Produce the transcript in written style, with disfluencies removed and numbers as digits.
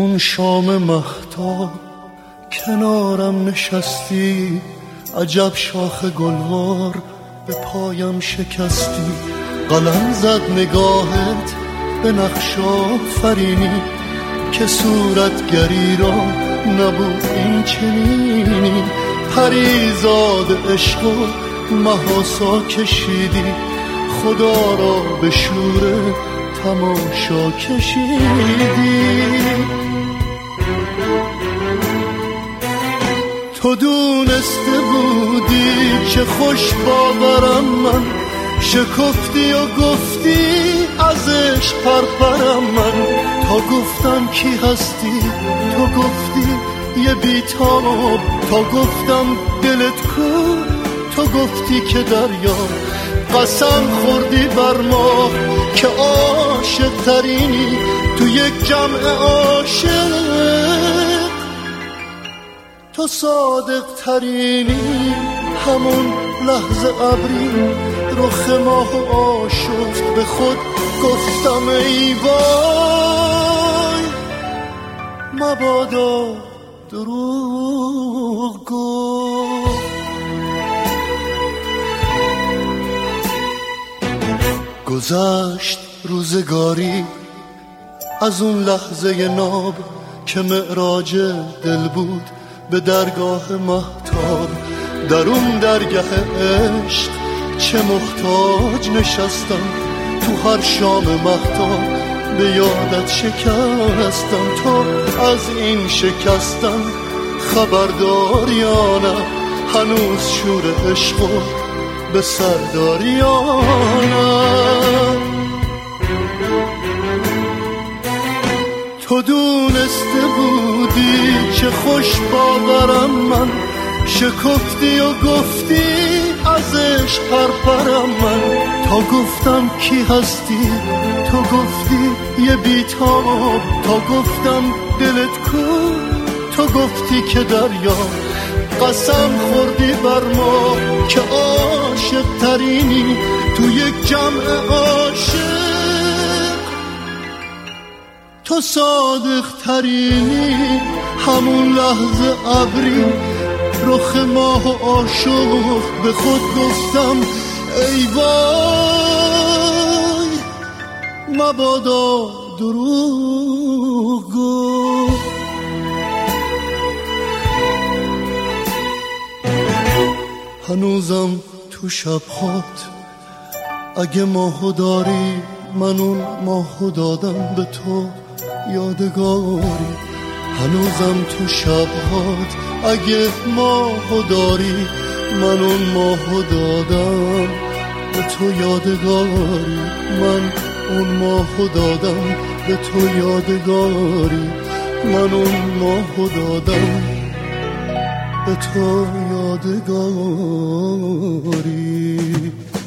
اون شام مهتاب کنارم نشستی، عجب شاخ گلوار به پایم شکستی. قلم زد نگاهت به نقش آفرینی که صورتگری را نبود این چنینی. پریزاد عشق و محاسا کشیدی، خدا را به شور تماشا کشیدی. تو دونسته بودی چه خوش باورم من، شکفتی و گفتی ازش پرپرم من. تا گفتم کی هستی تو گفتی یه بیتاب، تا گفتم دلت کو تو گفتی که دریا. قسم خوردی بر ما که عاشق ترینی تو یک جمع عاشق، تو صادق ترینی. همون لحظه ابری رخ ماه آشفت، به خود گفتم ای وای مبادا دروغ گفت. گذشت روزگاری از اون لحظه ناب که معراج دل بود به درگاه مهتاب. در اون درگاه عشق چه محتاج نشستم، تو هر شام مهتاب به یادت شکستم. تو از این شکستم خبردار یا نه، هنوز شور عشق به سردار یا نه. تو دونسته بودی چه خوش باورم من، شکفتی و گفتی ازش پرپرم من. تا گفتم کی هستی تو گفتی یه بیتاب، تا گفتم دلت کو تو گفتی که دریا. قسم خوردی بر ما که عاشق ترینی تو یک جمع عاشق، تو صادق ترینی. همون لحظه ابری رخ ماه آشفت، به خود گفتم ای وای مبادا دروغ گفت. هنوزم تو شبهات اگه ماهو داری، من اون ماهو دادم به تو یادگاری. هنوزم تو شبهات اگه ماهو داری، من اون ماهو دادم به تو یادگاری. من اون ماهو دادم به تو یادگاری. من اون ماهو دادم به تو یادگاری.